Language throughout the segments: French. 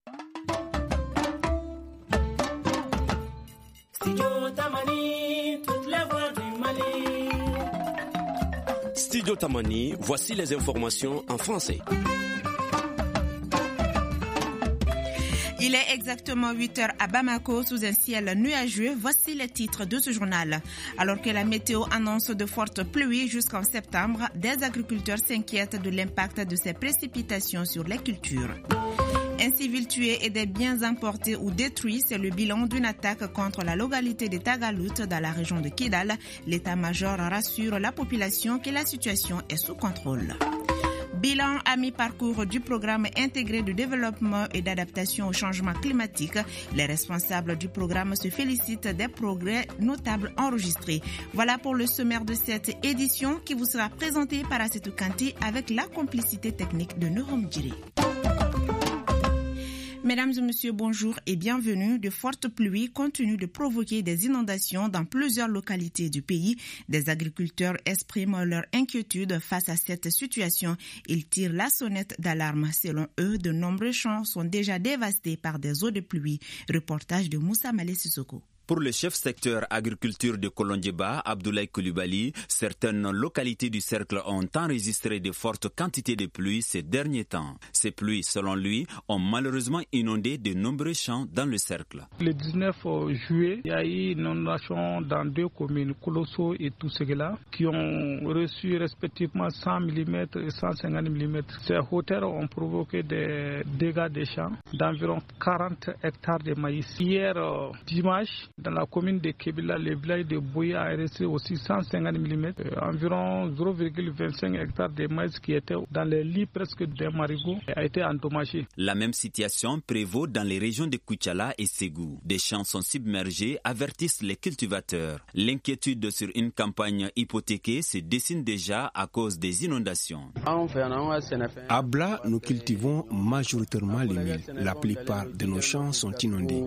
Studio Tamani, voici les informations en français. Il est exactement 8h à Bamako sous un ciel nuageux. Voici les titres de ce journal. Alors que la météo annonce de fortes pluies jusqu'en septembre, des agriculteurs s'inquiètent de l'impact de ces précipitations sur les cultures. Un civil tué et des biens emportés ou détruits, c'est le bilan d'une attaque contre la localité de Tagalout dans la région de Kidal. L'état-major rassure la population que la situation est sous contrôle. Bilan à mi-parcours du programme intégré de développement et d'adaptation au changement climatique. Les responsables du programme se félicitent des progrès notables enregistrés. Voilà pour le sommaire de cette édition qui vous sera présentée par Assetou Kanti avec la complicité technique de Norom Djiri. Mesdames et messieurs, bonjour et bienvenue. De fortes pluies continuent de provoquer des inondations dans plusieurs localités du pays. Des agriculteurs expriment leur inquiétude face à cette situation. Ils tirent la sonnette d'alarme. Selon eux, de nombreux champs sont déjà dévastés par des eaux de pluie. Reportage de Moussa Malé Sissoko. Pour le chef secteur agriculture de Kolondjeba, Abdoulaye Koulibaly, certaines localités du cercle ont enregistré de fortes quantités de pluie ces derniers temps. Ces pluies, selon lui, ont malheureusement inondé de nombreux champs dans le cercle. Le 19 juillet, il y a eu une inondation dans deux communes, Kolosso et Touségela, qui ont reçu respectivement 100 mm et 150 mm. Ces hauteurs ont provoqué des dégâts des champs d'environ 40 hectares de maïs. Hier, dimanche, dans la commune de Kébila, le village de Boya a reçu aussi 150 mm, environ 0,25 hectares de maïs qui étaient dans les lits presque des marigots a été endommagé. La même situation prévaut dans les régions de Koutchala et Ségou. Des champs sont submergés, avertissent les cultivateurs. L'inquiétude sur une campagne hypothéquée se dessine déjà à cause des inondations. À Bla, nous cultivons majoritairement les milles. La plupart de nos champs sont inondés.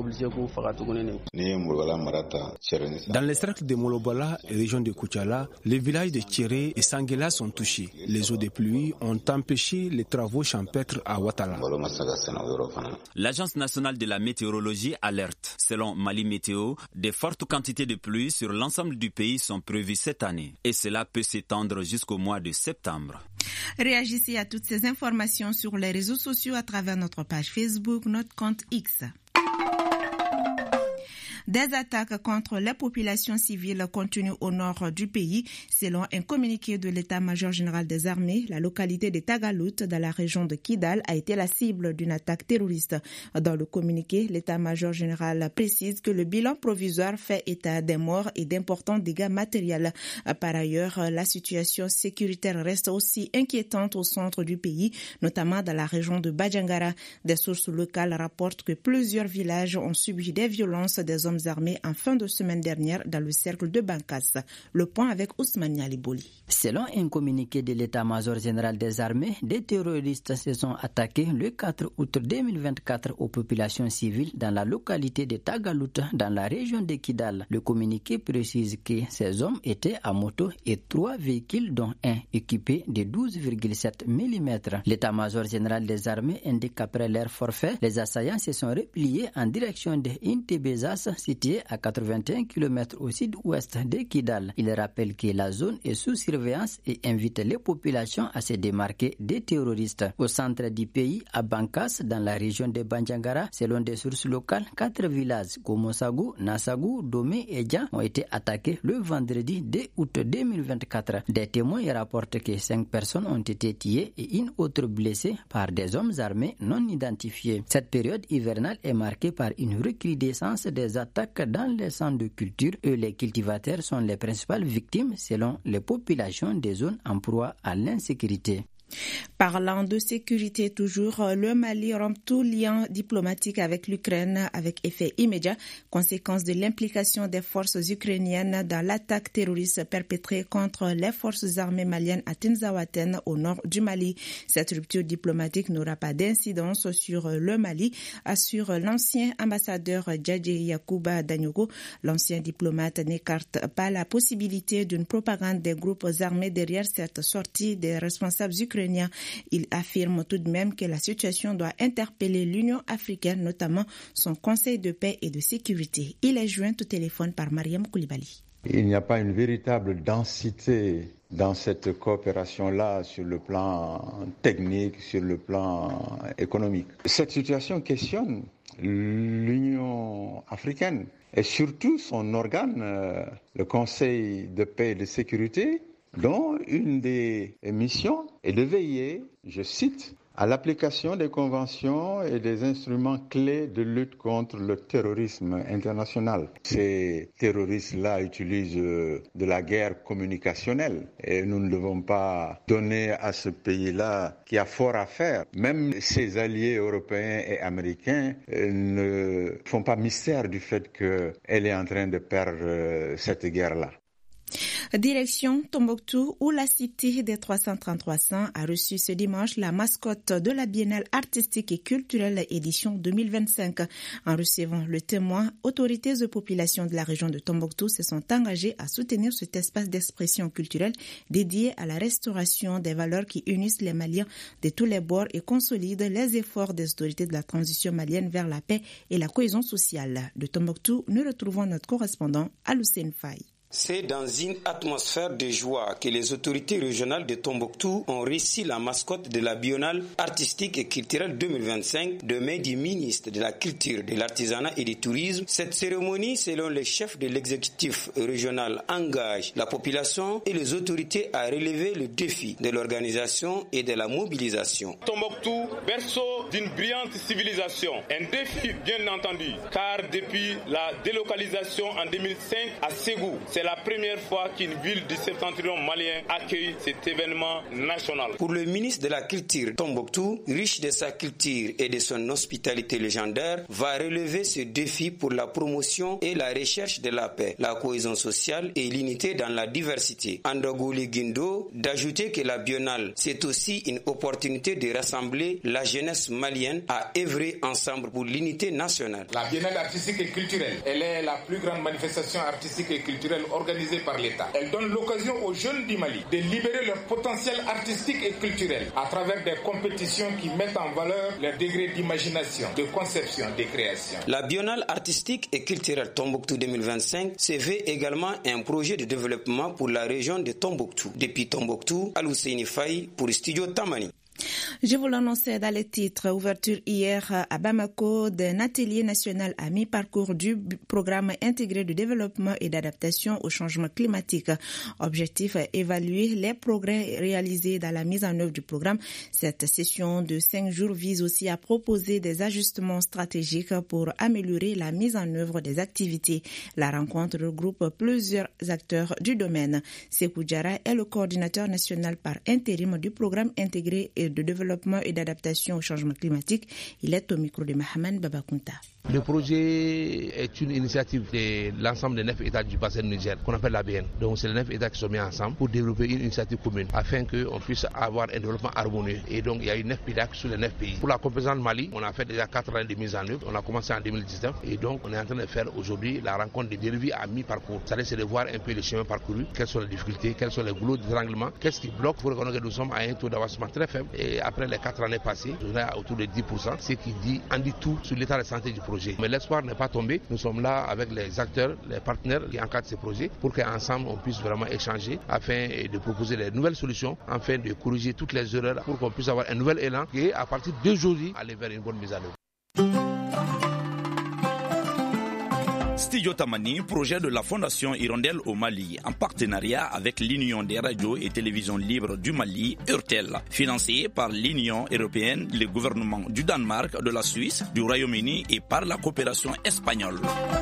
Dans les cercles de Molobala et région de Koutchala, les villages de Tchéré et Sanguela sont touchés. Les eaux de pluie ont empêché les travaux champêtres à Ouattala. L'Agence nationale de la météorologie alerte. Selon Mali Météo, de fortes quantités de pluie sur l'ensemble du pays sont prévues cette année. Et cela peut s'étendre jusqu'au mois de septembre. Réagissez à toutes ces informations sur les réseaux sociaux à travers notre page Facebook, notre compte X. Des attaques contre les populations civiles continuent au nord du pays. Selon un communiqué de l'état-major général des armées, la localité de Tagalout, dans la région de Kidal, a été la cible d'une attaque terroriste. Dans le communiqué, l'état-major général précise que le bilan provisoire fait état des morts et d'importants dégâts matériels. Par ailleurs, la situation sécuritaire reste aussi inquiétante au centre du pays, notamment dans la région de Badjangara. Des sources locales rapportent que plusieurs villages ont subi des violences des hommes armés en fin de semaine dernière dans le cercle de Bankas. Le point avec Ousmane Yaliboli. Selon un communiqué de l'état-major général des armées, des terroristes se sont attaqués le 4 août 2024 aux populations civiles dans la localité de Tagalout, dans la région de Kidal. Le communiqué précise que ces hommes étaient à moto et 3 véhicules, dont un équipé de 12,7 mm. L'état-major général des armées indique qu'après leur forfait, les assaillants se sont repliés en direction de Intebezas, situé à 81 km au sud-ouest de Kidal. Il rappelle que la zone est sous surveillance et invite les populations à se démarquer des terroristes. Au centre du pays, à Bankas, dans la région de Banjangara, selon des sources locales, 4 villages, Gomosagu, Nasagu, Domé et Djan, ont été attaqués le vendredi 2 août 2024. Des témoins rapportent que 5 personnes ont été tuées et une autre blessée par des hommes armés non identifiés. Cette période hivernale est marquée par une recrudescence des attaques dans les centres de culture et les cultivateurs sont les principales victimes selon les populations des zones en proie à l'insécurité. Parlant de sécurité toujours, le Mali rompt tout lien diplomatique avec l'Ukraine avec effet immédiat, conséquence de l'implication des forces ukrainiennes dans l'attaque terroriste perpétrée contre les forces armées maliennes à Tinzaouaten au nord du Mali. Cette rupture diplomatique n'aura pas d'incidence sur le Mali, assure l'ancien ambassadeur Djadje Yacouba Danyogo. L'ancien diplomate n'écarte pas la possibilité d'une propagande des groupes armés derrière cette sortie des responsables ukrainiens ukrainien. Il affirme tout de même que la situation doit interpeller l'Union africaine, notamment son Conseil de paix et de sécurité. Il est joint au téléphone par Mariam Koulibaly. Il n'y a pas une véritable densité dans cette coopération-là sur le plan technique, sur le plan économique. Cette situation questionne l'Union africaine et surtout son organe, le Conseil de paix et de sécurité, dont une des missions est de veiller, je cite, à l'application des conventions et des instruments clés de lutte contre le terrorisme international. Ces terroristes-là utilisent de la guerre communicationnelle et nous ne devons pas donner à ce pays-là qui a fort à faire. Même ses alliés européens et américains ne font pas mystère du fait qu'elle est en train de perdre cette guerre-là. Direction Tombouctou, où la cité des 333 saints a reçu ce dimanche la mascotte de la Biennale artistique et culturelle édition 2025. En recevant le témoin, autorités et populations de la région de Tombouctou se sont engagées à soutenir cet espace d'expression culturelle dédié à la restauration des valeurs qui unissent les Maliens de tous les bords et consolident les efforts des autorités de la transition malienne vers la paix et la cohésion sociale. De Tombouctou, nous retrouvons notre correspondant Aloussène Faye. C'est dans une atmosphère de joie que les autorités régionales de Tombouctou ont reçu la mascotte de la Biennale artistique et culturelle 2025 de main du ministre de la Culture, de l'Artisanat et du Tourisme. Cette cérémonie, selon le chef de l'exécutif régional, engage la population et les autorités à relever le défi de l'organisation et de la mobilisation. Tombouctou, berceau d'une brillante civilisation. Un défi, bien entendu, car depuis la délocalisation en 2005 à Ségou, c'est la première fois qu'une ville du septentrion malien accueille cet événement national. Pour le ministre de la Culture, Tombouctou, riche de sa culture et de son hospitalité légendaire, va relever ce défi pour la promotion et la recherche de la paix, la cohésion sociale et l'unité dans la diversité. Andogouli Guindo d'ajouter que la Biennale, c'est aussi une opportunité de rassembler la jeunesse malienne à œuvrer ensemble pour l'unité nationale. La Biennale artistique et culturelle, elle est la plus grande manifestation artistique et culturelle organisée par l'État. Elle donne l'occasion aux jeunes du Mali de libérer leur potentiel artistique et culturel à travers des compétitions qui mettent en valeur leur degré d'imagination, de conception, de création. La Biennale artistique et culturelle Tombouctou 2025 se veut également un projet de développement pour la région de Tombouctou. Depuis Tombouctou, Aloussène Faye pour Studio Tamani. Je vous l'annonçais dans les titres. Ouverture hier à Bamako d'un atelier national à mi-parcours du programme intégré de développement et d'adaptation au changement climatique. Objectif, évaluer les progrès réalisés dans la mise en œuvre du programme. Cette session de 5 jours vise aussi à proposer des ajustements stratégiques pour améliorer la mise en œuvre des activités. La rencontre regroupe plusieurs acteurs du domaine. Sekou Diarra est le coordinateur national par intérim du programme intégré de développement et d'adaptation au changement climatique. Il est au micro de Mohamed Babakunta. Le projet est une initiative de l'ensemble des 9 États du bassin du Niger qu'on appelle l'ABN. Donc c'est les 9 États qui sont mis ensemble pour développer une initiative commune afin qu'on puisse avoir un développement harmonieux. Et donc il y a eu 9 PIDAC sur les 9 pays. Pour la composante Mali, on a fait déjà 4 ans de mise en œuvre. On a commencé en 2019 et donc on est en train de faire aujourd'hui la rencontre des dérivés à mi-parcours. C'est de voir un peu les chemins parcourus, quelles sont les difficultés, quels sont les goulots d'étranglement, qu'est-ce qui bloque pour reconnaître que nous sommes à un taux d'avancement très faible. Et après les 4 années passées, on est autour de 10%, ce qui en dit tout sur l'état de santé du projet. Mais l'espoir n'est pas tombé. Nous sommes là avec les acteurs, les partenaires qui encadrent ces projets pour qu'ensemble on puisse vraiment échanger afin de proposer de nouvelles solutions, afin de corriger toutes les erreurs pour qu'on puisse avoir un nouvel élan et à partir d'aujourd'hui aller vers une bonne mise en œuvre. Studio Tamani, projet de la Fondation Hirondelle au Mali, en partenariat avec l'Union des radios et télévisions libres du Mali, URTEL, financé par l'Union européenne, le gouvernement du Danemark, de la Suisse, du Royaume-Uni et par la coopération espagnole.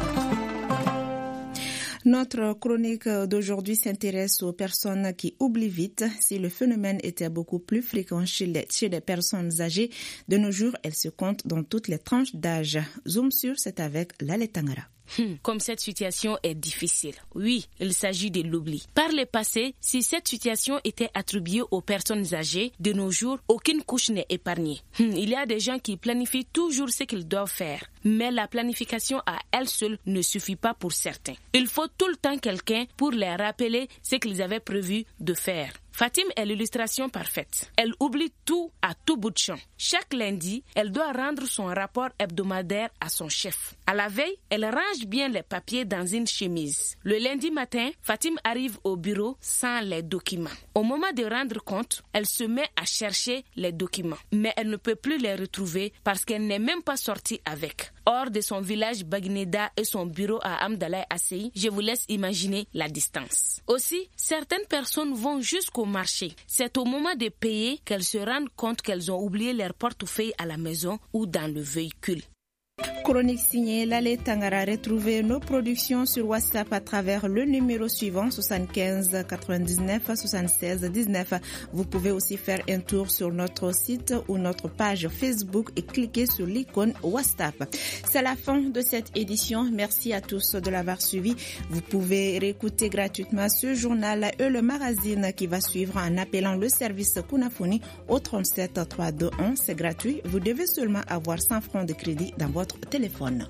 Notre chronique d'aujourd'hui s'intéresse aux personnes qui oublient vite. Si le phénomène était beaucoup plus fréquent chez les personnes âgées, de nos jours, elles se comptent dans toutes les tranches d'âge. Zoom sur, c'est avec Lale Tangara. Comme cette situation est difficile. Oui, il s'agit de l'oubli. Par le passé, si cette situation était attribuée aux personnes âgées, de nos jours, aucune couche n'est épargnée. Il y a des gens qui planifient toujours ce qu'ils doivent faire. Mais la planification à elle seule ne suffit pas pour certains. Il faut tout le temps quelqu'un pour les rappeler ce qu'ils avaient prévu de faire. Fatim est l'illustration parfaite. Elle oublie tout à tout bout de champ. Chaque lundi, elle doit rendre son rapport hebdomadaire à son chef. À la veille, elle range bien les papiers dans une chemise. Le lundi matin, Fatim arrive au bureau sans les documents. Au moment de rendre compte, elle se met à chercher les documents. Mais elle ne peut plus les retrouver parce qu'elle n'est même pas sortie avec. Hors de son village Bagneda et son bureau à Amdalaï Assey, je vous laisse imaginer la distance. Aussi, certaines personnes vont jusqu'au marché. C'est au moment de payer qu'elles se rendent compte qu'elles ont oublié leur portefeuille à la maison ou dans le véhicule. Chronique signée Lale Tangara. Retrouvez nos productions sur WhatsApp à travers le numéro suivant 75 99 76 19. Vous pouvez aussi faire un tour sur notre site ou notre page Facebook et cliquer sur l'icône WhatsApp. C'est la fin de cette édition. Merci à tous de l'avoir suivi. Vous pouvez réécouter gratuitement ce journal et le magazine qui va suivre en appelant le service Kunafoni au 37 321. C'est gratuit. Vous devez seulement avoir 100 francs de crédit dans votre téléphone.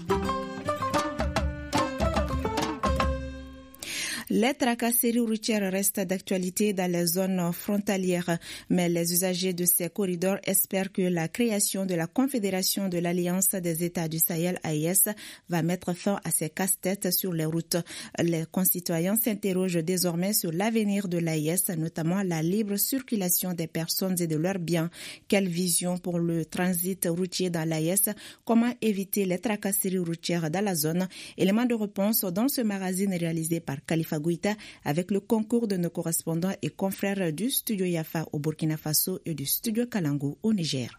Les tracasseries routières restent d'actualité dans les zones frontalières, mais les usagers de ces corridors espèrent que la création de la Confédération de l'Alliance des États du Sahel AES va mettre fin à ces casse-têtes sur les routes. Les concitoyens s'interrogent désormais sur l'avenir de l'AES, notamment la libre circulation des personnes et de leurs biens. Quelle vision pour le transit routier dans l'AES? Comment éviter les tracasseries routières dans la zone? Élément de réponse dans ce magazine réalisé par Khalifa Gouita avec le concours de nos correspondants et confrères du studio Yafa au Burkina Faso et du studio Kalangu au Niger.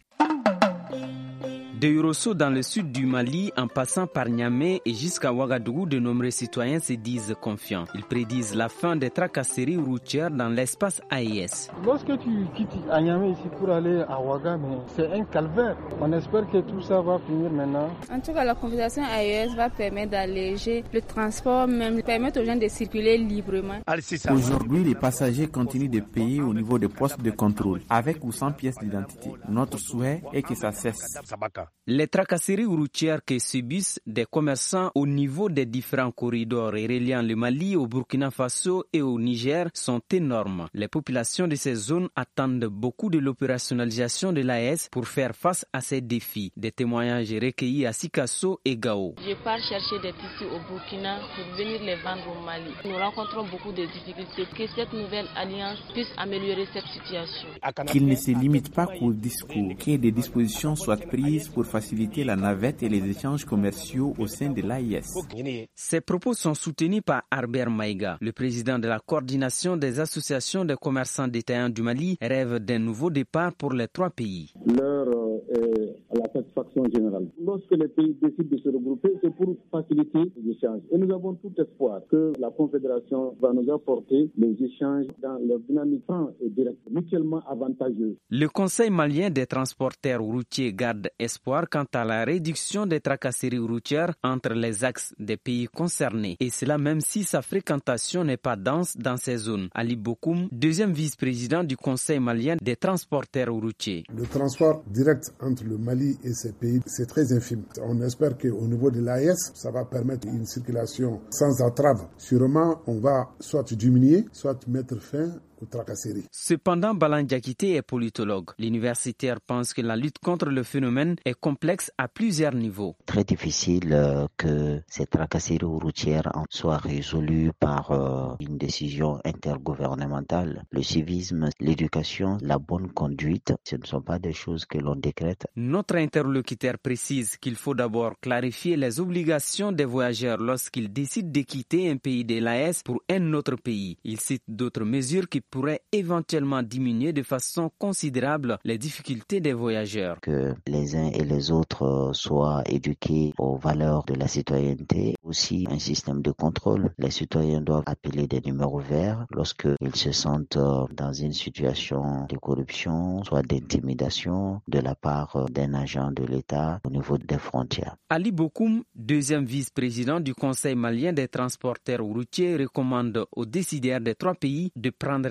De Yorosso dans le sud du Mali, en passant par Niamey et jusqu'à Ouagadougou, de nombreux citoyens se disent confiants. Ils prédisent la fin des tracasseries routières dans l'espace AES. Lorsque tu quittes à Niamey ici pour aller à Ouaga, c'est un calvaire. On espère que tout ça va finir maintenant. En tout cas, la Confédération AES va permettre d'alléger le transport, même permettre aux gens de circuler librement. Aujourd'hui, les passagers continuent de payer au niveau des postes de contrôle, avec ou sans pièce d'identité. Notre souhait est que ça cesse. Les tracasseries routières que subissent des commerçants au niveau des différents corridors reliant le Mali au Burkina Faso et au Niger sont énormes. Les populations de ces zones attendent beaucoup de l'opérationnalisation de l'AES pour faire face à ces défis. Des témoignages recueillis à Sikasso et Gao. Je pars chercher des tissus au Burkina pour venir les vendre au Mali. Nous rencontrons beaucoup de difficultés. Que cette nouvelle alliance puisse améliorer cette situation. Qu'il ne se limite pas qu'au discours, que des dispositions soient prises pour faciliter la navette et les échanges commerciaux au sein de l'AES. Ces propos sont soutenus par Albert Maïga. Le président de la coordination des associations de commerçants détaillants du Mali rêve d'un nouveau départ pour les trois pays. L'heure est à la satisfaction générale. Lorsque les pays décident de se regrouper, c'est pour faciliter les échanges. Et nous avons tout espoir que la Confédération va nous apporter les échanges dans leur dynamique franc et direct, mutuellement avantageux. Le Conseil malien des transporteurs routiers garde espoir quant à la réduction des tracasseries routières entre les axes des pays concernés. Et cela même si sa fréquentation n'est pas dense dans ces zones. Ali Bokoum, deuxième vice-président du Conseil malien des transporteurs routiers. Le transport direct entre le Mali et ces pays, c'est très infime. On espère qu'au niveau de l'AES, ça va permettre une circulation sans entrave. Sûrement, on va soit diminuer, soit mettre fin aux tracasseries. Cependant, Balan Diakité est politologue. L'universitaire pense que la lutte contre le phénomène est complexe à plusieurs niveaux. Très difficile que ces tracasseries routières soient résolues par une décision intergouvernementale. Le civisme, l'éducation, la bonne conduite, ce ne sont pas des choses que l'on décrète. Notre interlocuteur précise qu'il faut d'abord clarifier les obligations des voyageurs lorsqu'ils décident de quitter un pays de l'AES pour un autre pays. Il cite d'autres mesures qui pourrait éventuellement diminuer de façon considérable les difficultés des voyageurs. Que les uns et les autres soient éduqués aux valeurs de la citoyenneté, aussi un système de contrôle. Les citoyens doivent appeler des numéros verts lorsqu'ils se sentent dans une situation de corruption, soit d'intimidation de la part d'un agent de l'État au niveau des frontières. Ali Bokoum, deuxième vice-président du Conseil malien des transporteurs routiers, recommande aux décideurs des trois pays de prendre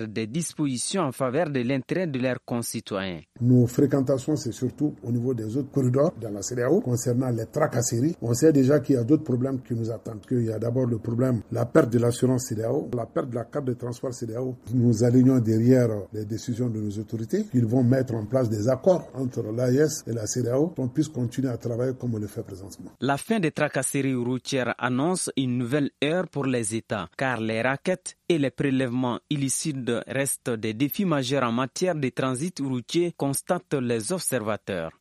des dispositions en faveur de l'intérêt de leurs concitoyens. Nos fréquentations, c'est surtout au niveau des autres corridors dans la CEDEAO. Concernant les tracasseries, on sait déjà qu'il y a d'autres problèmes qui nous attendent. Qu'il y a d'abord le problème, la perte de l'assurance CEDEAO, la perte de la carte de transport CEDEAO. Nous alignons derrière les décisions de nos autorités, qu'ils vont mettre en place des accords entre l'AES et la CEDEAO, qu'on puisse continuer à travailler comme on le fait présentement. La fin des tracasseries routières annonce une nouvelle ère pour les États, car les rackets et les prélèvements illicites restent des défis majeurs en matière de transit routier, constatent les observateurs.